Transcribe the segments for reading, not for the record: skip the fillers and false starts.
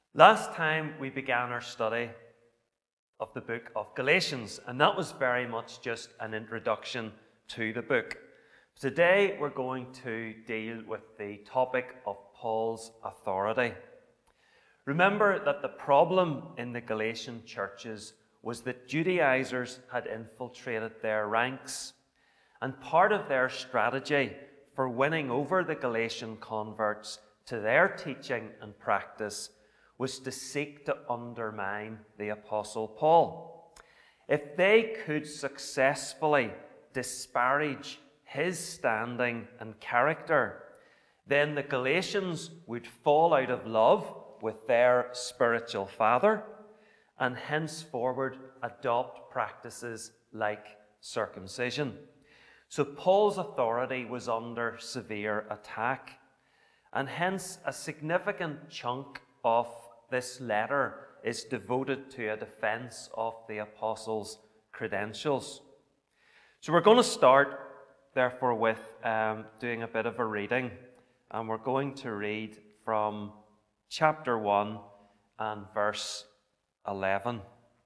Last time we began our study of the book of Galatians, and that was very much just an introduction to the book. Today we're going to deal with the topic of Paul's authority. Remember that the problem in the Galatian churches was that Judaizers had infiltrated their ranks, and part of their strategy for winning over the Galatian converts to their teaching and practice was to seek to undermine the Apostle Paul. If they could successfully disparage his standing and character, then the Galatians would fall out of love with their spiritual father and henceforward adopt practices like circumcision. So Paul's authority was under severe attack, and hence a significant chunk of this letter is devoted to a defense of the apostles' credentials. So we're going to start, therefore, with doing a bit of a reading, and we're going to read from chapter 1 and verse 11.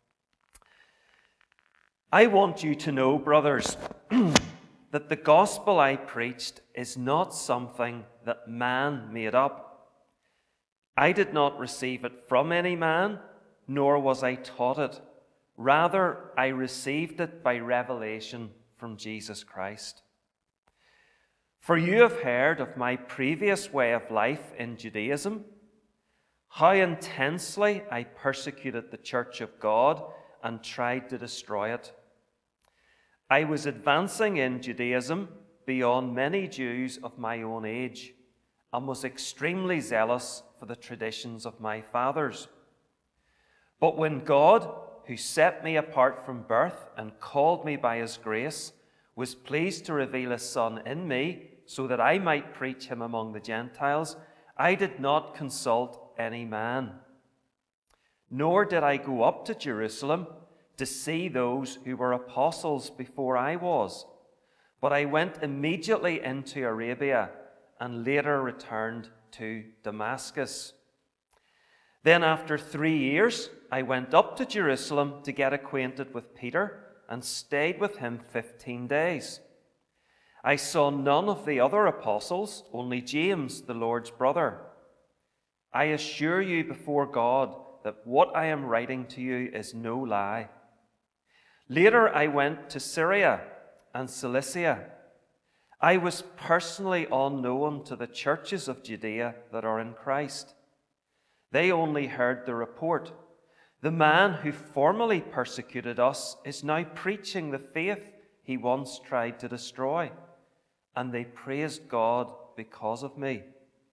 I want you to know, brothers, that the gospel I preached is not something that man made up. I did not receive it from any man, nor was I taught it. Rather, I received it by revelation from Jesus Christ. For you have heard of my previous way of life in Judaism, how intensely I persecuted the church of God and tried to destroy it. I was advancing in Judaism beyond many Jews of my own age, and was extremely zealous for the traditions of my fathers. But when God, who set me apart from birth and called me by his grace, was pleased to reveal his Son in me, so that I might preach him among the Gentiles, I did not consult any man. Nor did I go up to Jerusalem to see those who were apostles before I was, but I went immediately into Arabia, and later returned to Damascus. Then after 3 years, I went up to Jerusalem to get acquainted with Peter and stayed with him 15 days. I saw none of the other apostles, only James, the Lord's brother. I assure you before God that what I am writing to you is no lie. Later I went to Syria and Cilicia. I was personally unknown to the churches of Judea that are in Christ. They only heard the report. The man who formerly persecuted us is now preaching the faith he once tried to destroy, and they praised God because of me.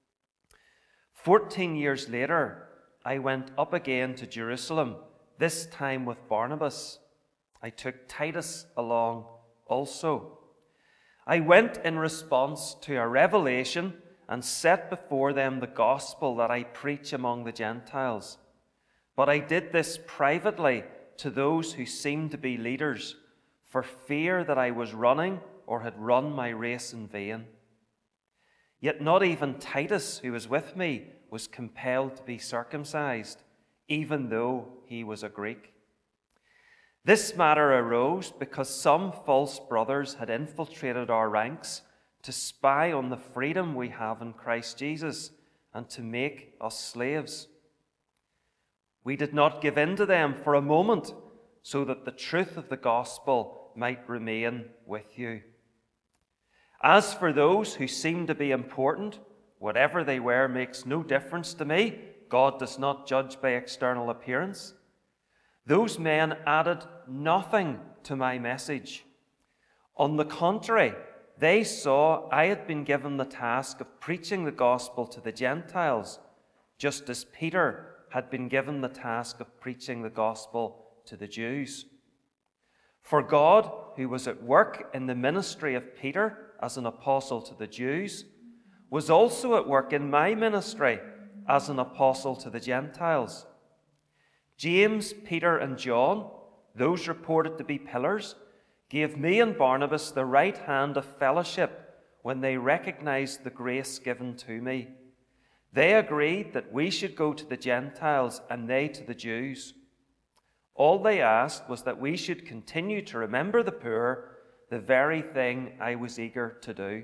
14 years later, I went up again to Jerusalem, this time with Barnabas. I took Titus along also. I went in response to a revelation and set before them the gospel that I preach among the Gentiles. But I did this privately to those who seemed to be leaders, for fear that I was running or had run my race in vain. Yet not even Titus, who was with me, was compelled to be circumcised, even though he was a Greek. This matter arose because some false brothers had infiltrated our ranks to spy on the freedom we have in Christ Jesus and to make us slaves. We did not give in to them for a moment so that the truth of the gospel might remain with you. As for those who seem to be important, whatever they were makes no difference to me. God does not judge by external appearance. Those men added nothing to my message. On the contrary, they saw I had been given the task of preaching the gospel to the Gentiles, just as Peter had been given the task of preaching the gospel to the Jews. For God, who was at work in the ministry of Peter as an apostle to the Jews, was also at work in my ministry as an apostle to the Gentiles. James, Peter, and John, those reported to be pillars, gave me and Barnabas the right hand of fellowship when they recognized the grace given to me. They agreed that we should go to the Gentiles and they to the Jews. All they asked was that we should continue to remember the poor, the very thing I was eager to do.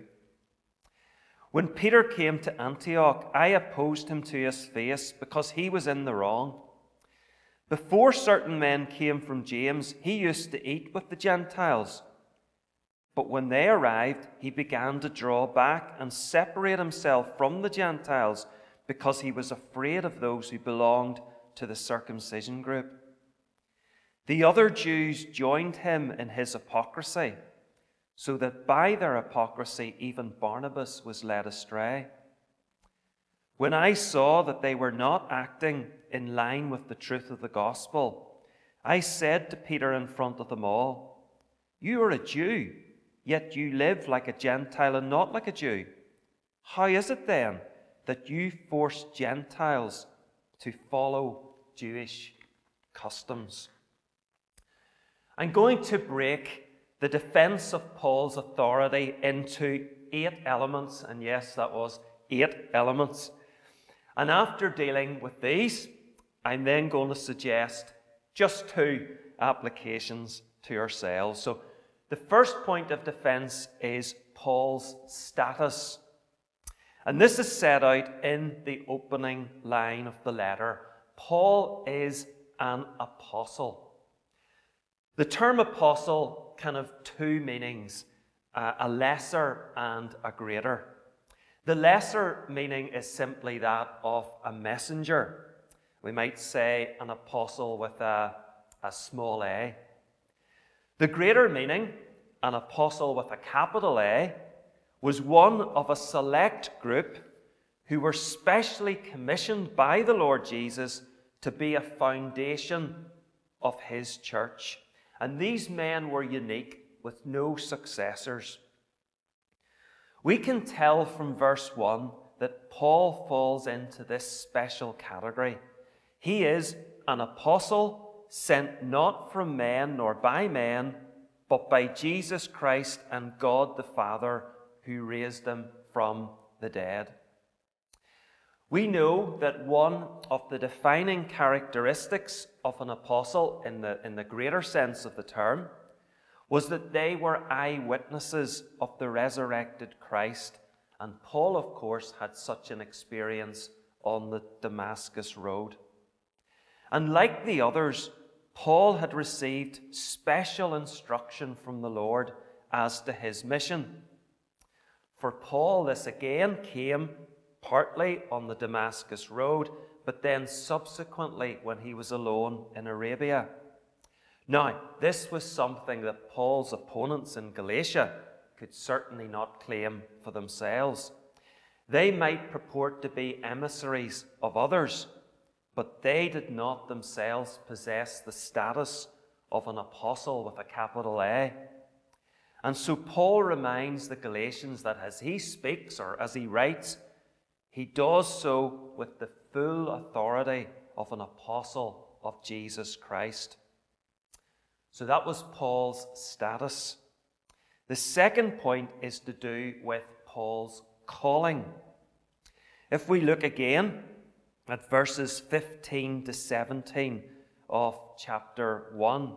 When Peter came to Antioch, I opposed him to his face because he was in the wrong. Before certain men came from James, he used to eat with the Gentiles. But when they arrived, he began to draw back and separate himself from the Gentiles because he was afraid of those who belonged to the circumcision group. The other Jews joined him in his hypocrisy, so that by their hypocrisy even Barnabas was led astray. When I saw that they were not acting in line with the truth of the gospel, I said to Peter in front of them all, "You are a Jew, yet you live like a Gentile and not like a Jew. How is it then that you force Gentiles to follow Jewish customs?" I'm going to break the defense of Paul's authority into 8 elements, and yes, that was 8 elements. And after dealing with these, I'm then going to suggest just 2 applications to ourselves. So the first point of defense is Paul's status. And this is set out in the opening line of the letter. Paul is an apostle. The term apostle can have 2 meanings, a lesser and a greater. The lesser meaning is simply that of a messenger. We might say an apostle with a small a. The greater meaning, an apostle with a capital A, was one of a select group who were specially commissioned by the Lord Jesus to be a foundation of his church. And these men were unique, with no successors. We can tell from verse 1 that Paul falls into this special category. He is an apostle sent not from men nor by men, but by Jesus Christ and God the Father, who raised him from the dead. We know that one of the defining characteristics of an apostle, in the greater sense of the term, was that they were eyewitnesses of the resurrected Christ. And Paul, of course, had such an experience on the Damascus Road. And like the others, Paul had received special instruction from the Lord as to his mission. For Paul, this again came partly on the Damascus Road, but then subsequently when he was alone in Arabia. Now, this was something that Paul's opponents in Galatia could certainly not claim for themselves. They might purport to be emissaries of others, but they did not themselves possess the status of an apostle with a capital A. And so Paul reminds the Galatians that as he speaks or as he writes, he does so with the full authority of an apostle of Jesus Christ. So that was Paul's status. The second point is to do with Paul's calling. If we look again at verses 15 to 17 of chapter 1,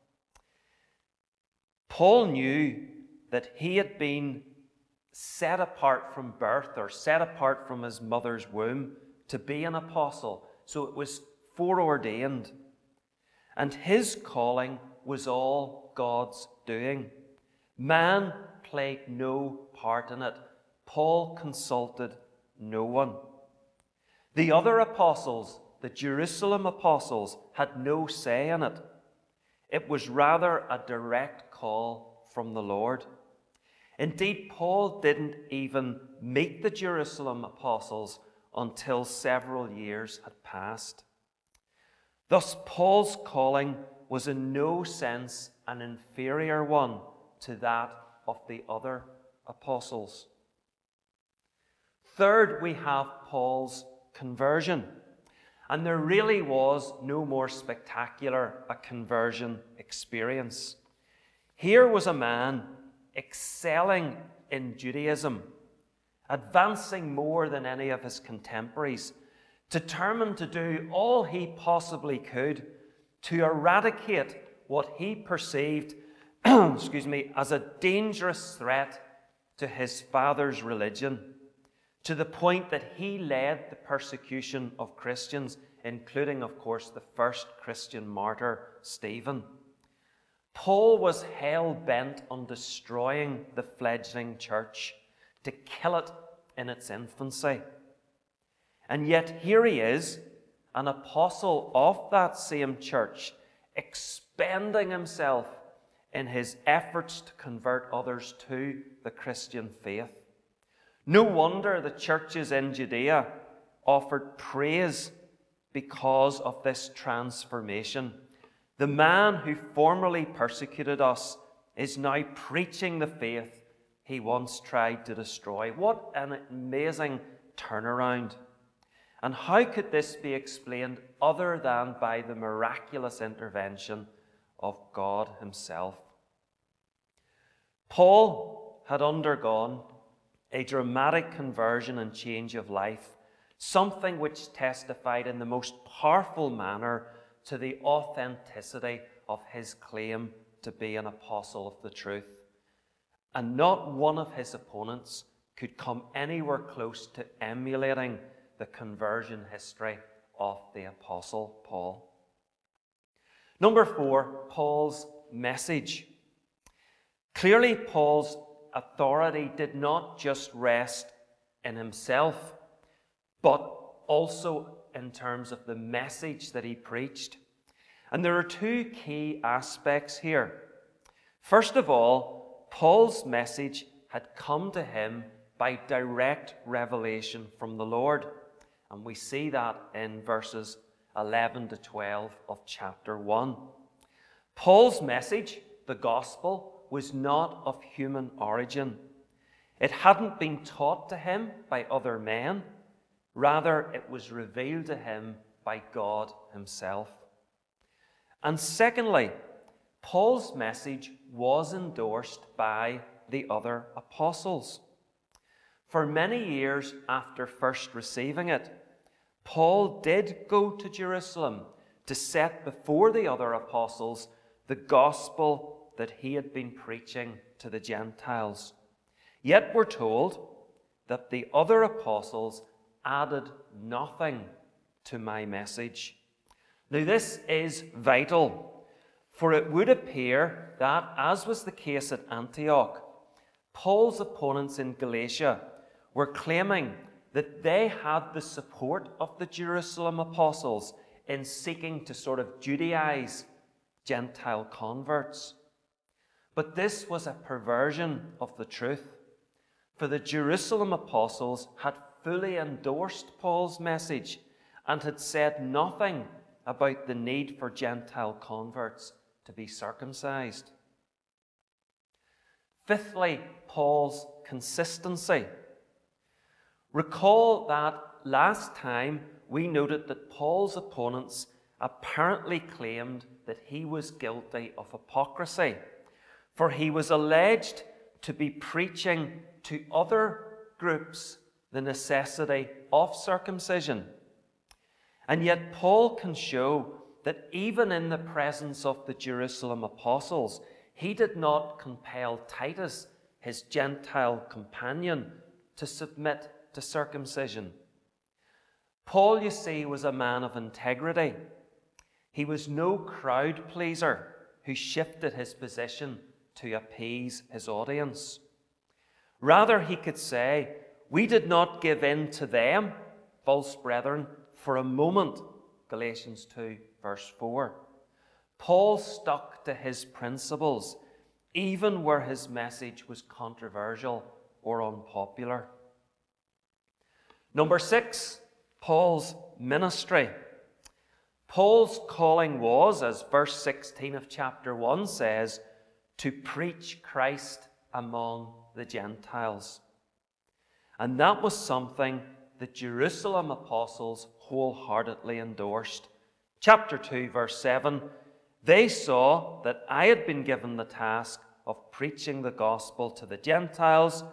Paul knew that he had been set apart from birth, or set apart from his mother's womb, to be an apostle. So it was foreordained. And his calling was all God's doing. Man played no part in it. Paul consulted no one. The other apostles, the Jerusalem apostles, had no say in it. It was rather a direct call from the Lord. Indeed, Paul didn't even meet the Jerusalem apostles until several years had passed. Thus, Paul's calling was in no sense an inferior one to that of the other apostles. Third, we have Paul's conversion. And there really was no more spectacular a conversion experience. Here was a man excelling in Judaism, advancing more than any of his contemporaries, determined to do all he possibly could to eradicate what he perceived as a dangerous threat to his father's religion, to the point that he led the persecution of Christians, including, of course, the first Christian martyr, Stephen. Paul was hell-bent on destroying the fledgling church, to kill it in its infancy. And yet here he is, an apostle of that same church, expending himself in his efforts to convert others to the Christian faith. No wonder the churches in Judea offered praise because of this transformation. The man who formerly persecuted us is now preaching the faith he once tried to destroy. What an amazing turnaround. And how could this be explained other than by the miraculous intervention of God himself? Paul had undergone a dramatic conversion and change of life, something which testified in the most powerful manner to the authenticity of his claim to be an apostle of the truth. And not one of his opponents could come anywhere close to emulating the conversion history of the Apostle Paul. Number 4, Paul's message. Clearly, Paul's authority did not just rest in himself, but also in terms of the message that he preached. And there are 2 key aspects here. First of all, Paul's message had come to him by direct revelation from the Lord. And we see that in verses 11 to 12 of chapter 1. Paul's message, the gospel, was not of human origin. It hadn't been taught to him by other men. Rather, it was revealed to him by God himself. And secondly, Paul's message was endorsed by the other apostles. For many years after first receiving it, Paul did go to Jerusalem to set before the other apostles the gospel that he had been preaching to the Gentiles. Yet we're told that the other apostles added nothing to my message. Now this is vital, for it would appear that, as was the case at Antioch, Paul's opponents in Galatia were claiming that they had the support of the Jerusalem apostles in seeking to sort of Judaize Gentile converts. But this was a perversion of the truth, for the Jerusalem apostles had fully endorsed Paul's message and had said nothing about the need for Gentile converts to be circumcised. Fifthly, Paul's consistency. Recall that last time we noted that Paul's opponents apparently claimed that he was guilty of hypocrisy, for he was alleged to be preaching to other groups the necessity of circumcision. And yet Paul can show that even in the presence of the Jerusalem apostles, he did not compel Titus, his Gentile companion, to submit to circumcision. Paul, you see, was a man of integrity. He was no crowd pleaser who shifted his position to appease his audience. Rather, he could say, "We did not give in to them, false brethren, for a moment." Galatians 2, verse 4. Paul stuck to his principles, even where his message was controversial or unpopular. Number 6, Paul's ministry. Paul's calling was, as verse 16 of chapter 1 says, to preach Christ among the Gentiles. And that was something the Jerusalem apostles wholeheartedly endorsed. Chapter 2, verse 7, they saw that I had been given the task of preaching the gospel to the Gentiles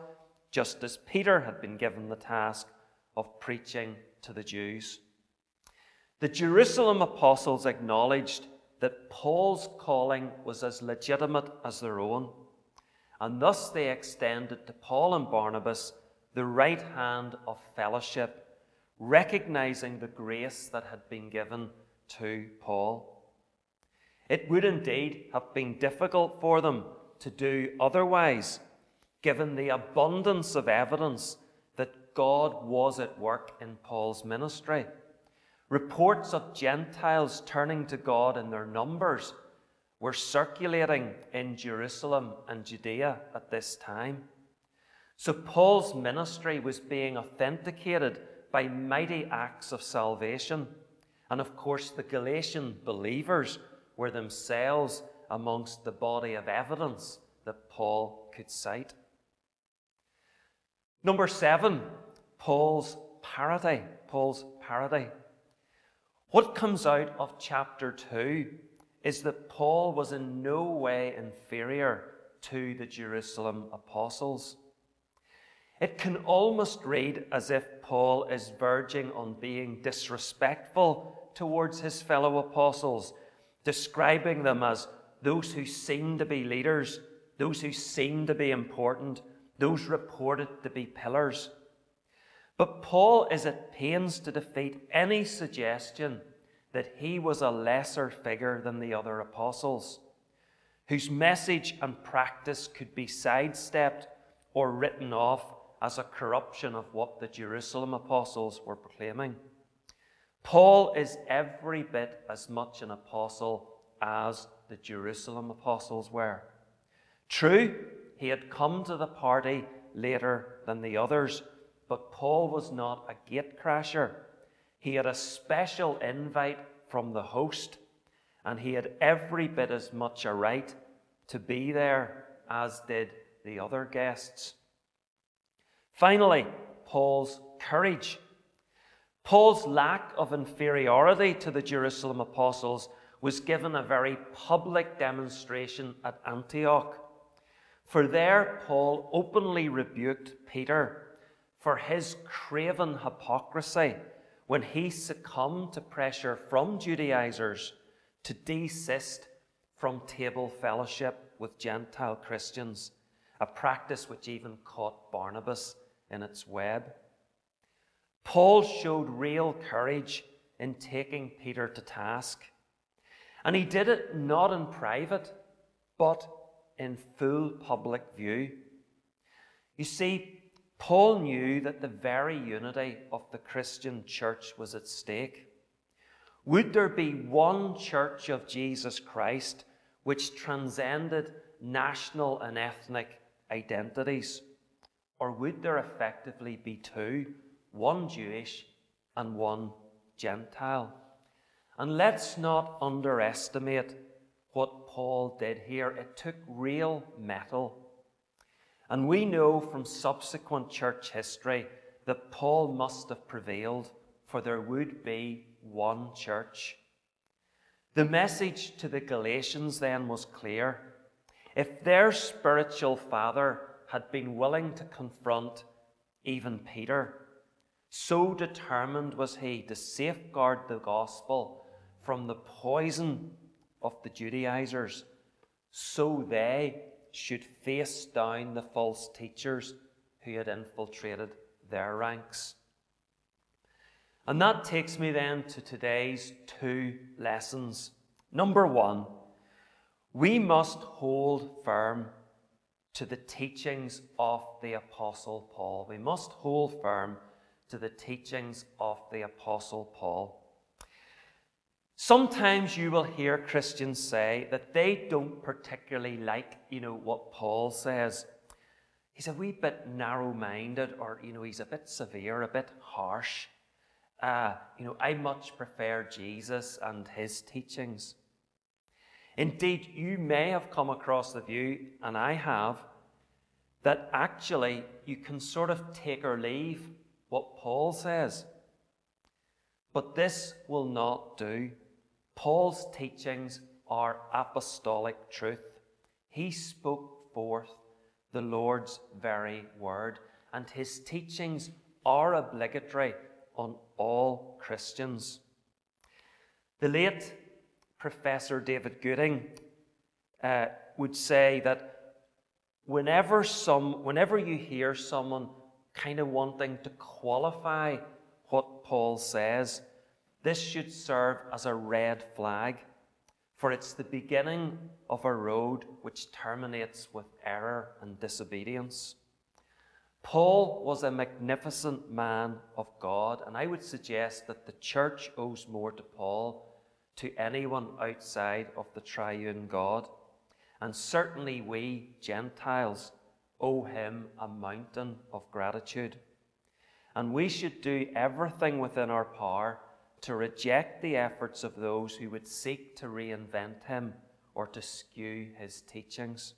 just as Peter had been given the task of preaching to the Jews. The Jerusalem apostles acknowledged that Paul's calling was as legitimate as their own, and thus they extended to Paul and Barnabas the right hand of fellowship, recognizing the grace that had been given to Paul. It would indeed have been difficult for them to do otherwise, given the abundance of evidence that God was at work in Paul's ministry. Reports of Gentiles turning to God in their numbers were circulating in Jerusalem and Judea at this time. So Paul's ministry was being authenticated by mighty acts of salvation. And of course, the Galatian believers were themselves amongst the body of evidence that Paul could cite. Number 7, Paul's parody. What comes out of chapter 2 is that Paul was in no way inferior to the Jerusalem apostles. It can almost read as if Paul is verging on being disrespectful towards his fellow apostles, describing them as those who seem to be leaders, those who seem to be important, those reported to be pillars. But Paul is at pains to defeat any suggestion that he was a lesser figure than the other apostles, whose message and practice could be sidestepped or written off as a corruption of what the Jerusalem apostles were proclaiming. Paul is every bit as much an apostle as the Jerusalem apostles were. True, he had come to the party later than the others, but Paul was not a gatecrasher. He had a special invite from the host, and he had every bit as much a right to be there as did the other guests. Finally, Paul's courage. Paul's lack of inferiority to the Jerusalem apostles was given a very public demonstration at Antioch. For there, Paul openly rebuked Peter for his craven hypocrisy when he succumbed to pressure from Judaizers to desist from table fellowship with Gentile Christians, a practice which even caught Barnabas in its web. Paul showed real courage in taking Peter to task, and he did it not in private, but in full public view. You see, Paul knew that the very unity of the Christian church was at stake. Would there be one church of Jesus Christ which transcended national and ethnic identities? Or would there effectively be two, one Jewish and one Gentile? And let's not underestimate what Paul did here. It took real mettle. And we know from subsequent church history that Paul must have prevailed, for there would be one church. The message to the Galatians then was clear. If their spiritual father had been willing to confront even Peter, so determined was he to safeguard the gospel from the poison of the Judaizers, so they should face down the false teachers who had infiltrated their ranks. And that takes me then to today's 2 lessons. Number 1, we must hold firm to the teachings of the Apostle Paul. We must hold firm to the teachings of the Apostle Paul. Sometimes you will hear Christians say that they don't particularly like, what Paul says. He's a wee bit narrow-minded, or, he's a bit severe, a bit harsh. I much prefer Jesus and his teachings. Indeed, you may have come across the view, and I have, that actually you can sort of take or leave what Paul says. But this will not do. Paul's teachings are apostolic truth. He spoke forth the Lord's very word, and his teachings are obligatory on all Christians. The late Professor David Gooding would say that whenever you hear someone kind of wanting to qualify what Paul says, this should serve as a red flag, for it's the beginning of a road which terminates with error and disobedience. Paul was a magnificent man of God, and I would suggest that the church owes more to Paul to anyone outside of the triune God. And certainly we, Gentiles, owe him a mountain of gratitude. And we should do everything within our power to reject the efforts of those who would seek to reinvent him or to skew his teachings.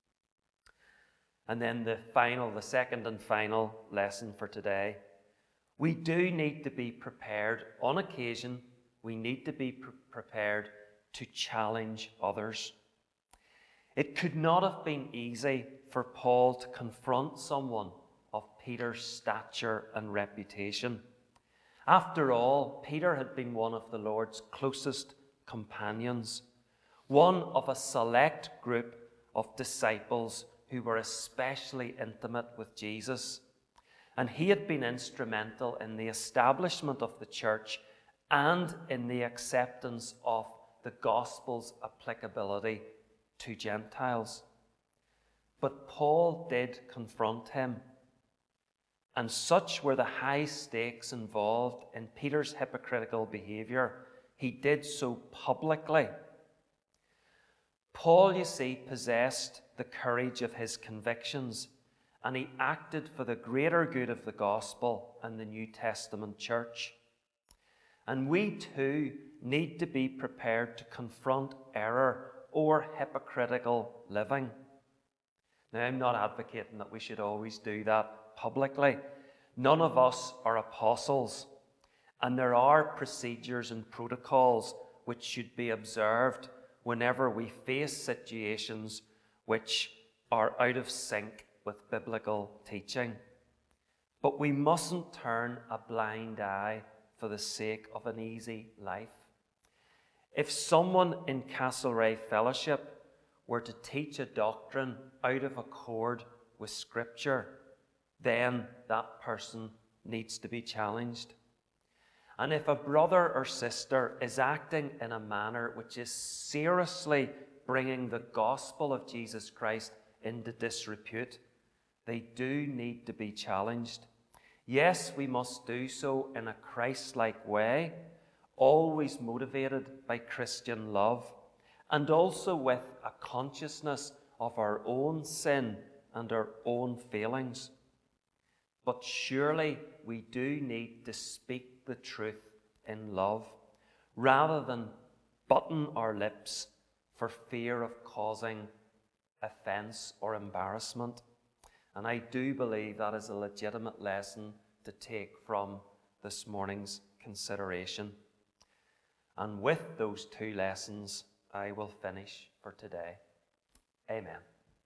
And then the second and final lesson for today. We do need to be prepared. On occasion, we need to be prepared to challenge others. It could not have been easy for Paul to confront someone of Peter's stature and reputation. After all, Peter had been one of the Lord's closest companions, one of a select group of disciples who were especially intimate with Jesus. And he had been instrumental in the establishment of the church and in the acceptance of the gospel's applicability to Gentiles. But Paul did confront him, and such were the high stakes involved in Peter's hypocritical behavior, he did so publicly. Paul, you see, possessed the courage of his convictions, and he acted for the greater good of the gospel and the New Testament church. And we too need to be prepared to confront error or hypocritical living. Now, I'm not advocating that we should always do that publicly. None of us are apostles, and there are procedures and protocols which should be observed whenever we face situations which are out of sync with biblical teaching. But we mustn't turn a blind eye for the sake of an easy life. If someone in Castlereagh Fellowship were to teach a doctrine out of accord with Scripture, then that person needs to be challenged. And if a brother or sister is acting in a manner which is seriously bringing the gospel of Jesus Christ into disrepute, they do need to be challenged. Yes, we must do so in a Christ-like way, always motivated by Christian love, and also with a consciousness of our own sin and our own failings. But surely we do need to speak the truth in love, rather than button our lips for fear of causing offence or embarrassment. And I do believe that is a legitimate lesson to take from this morning's consideration. And with those two lessons, I will finish for today. Amen.